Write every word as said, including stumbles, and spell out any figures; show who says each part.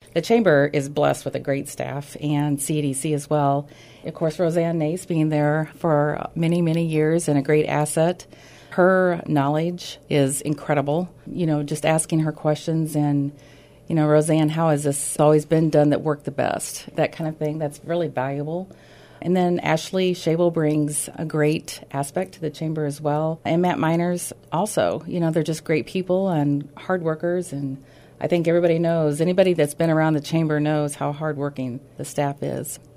Speaker 1: The Chamber is blessed with a great staff, and C D C as well. Of course, Roseanne Nace being there for many, many years and a great asset. Her knowledge is incredible. You know, just asking her questions and, you know, Roseanne, how has this always been done that worked the best? That kind of thing, that's really valuable. And then Ashley Shavel brings a great aspect to the Chamber as well. And Matt Miners also. You know, they're just great people and hard workers, and I think everybody knows, anybody that's been around the Chamber knows how hardworking the staff is.